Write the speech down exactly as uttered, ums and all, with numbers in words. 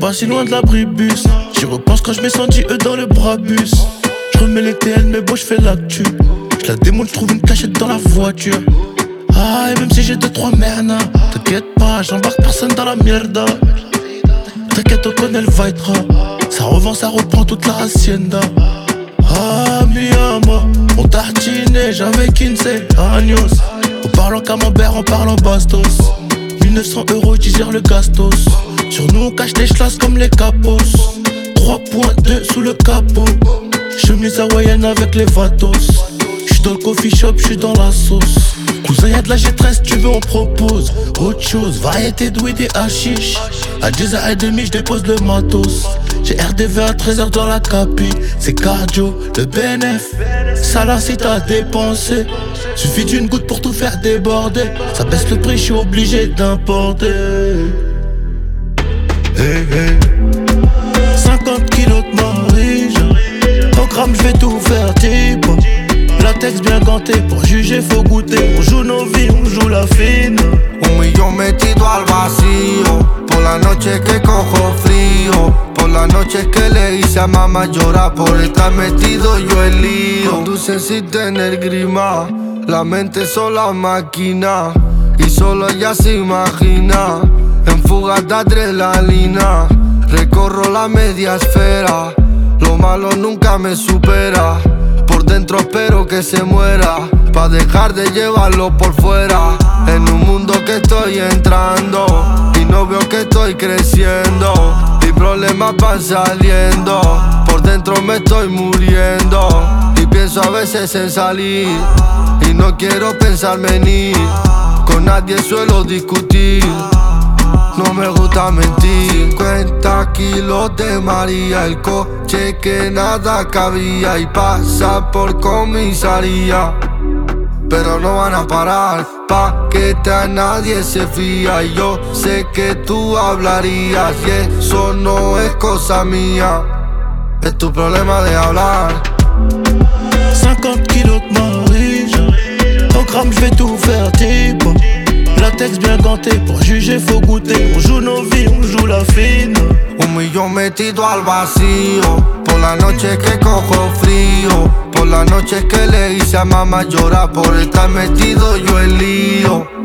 pas si loin de l'abribus. J'y repense quand je m'ai senti eux dans le brabus. Je remets les T N mais bon je fais l'actu. Je la démonte, je trouve une cachette dans la voiture. Ah et même si j'ai deux trois merdes, t'inquiète pas, j'embarque personne dans la mierda. T'inquiète on connaît le Vitra. Ça revend, ça reprend toute la hacienda. Ah mi amor, on tartinait, j'avais quinze años. On parle en camembert, on parle en bastos. mille neuf cents euros, tu gères le gastos. Sur nous on cache les chlasses comme les capos. trois point deux sous le capot. Chemise hawaïenne avec les vatos. J'suis dans le coffee shop, j'suis dans la sauce. Cousin y'a de la G treize, tu veux on propose autre chose, variété de weed et hashish. À dix heures trente j'dépose le matos. J'ai R D V à treize heures dans la capi. C'est cardio, le B N F. Ça là si t'as dépensé. Suffit d'une goutte pour tout faire déborder. Ça baisse le prix, j'suis obligé d'importer. Hey, hey. cinquante kilos de marige. Au gramme j'vais tout faire type. Latex bien ganté, pour juger faut goûter. On joue nos vies, on joue la fine. Un millón metido al vacío. Por la noche que cojo frío. Por la noche que le hice a mamá llorar. Por estar metido yo el lío. Conduce sin tener grima. La mente sola máquina. Y solo ella se imagina. En fugas de adrenalina. Recorro la media esfera. Lo malo nunca me supera. Por dentro espero que se muera, pa' dejar de llevarlo por fuera. En un mundo que estoy entrando y no veo que estoy creciendo. Mis problemas van saliendo, por dentro me estoy muriendo. Y pienso a veces en salir y no quiero pensarme en ir. Con nadie suelo discutir, no me gusta mentir. Cincuenta kilos de María, el coche que nada cabía. Y pasa por comisaría, pero no van a parar. Pa' que a nadie se fía. Y yo sé que tú hablarías y eso no es cosa mía. Es tu problema de hablar. cinquante kilos de marige. Au gramme j'vais tout faire type. Latex bien ganté, pour juger faut goûter. On joue nos vies, on joue la fine. Un millón metido al vacío. Por la noche que cojo frío. Por la noche que le hice a mamá llorar. Por estar metido yo el lío.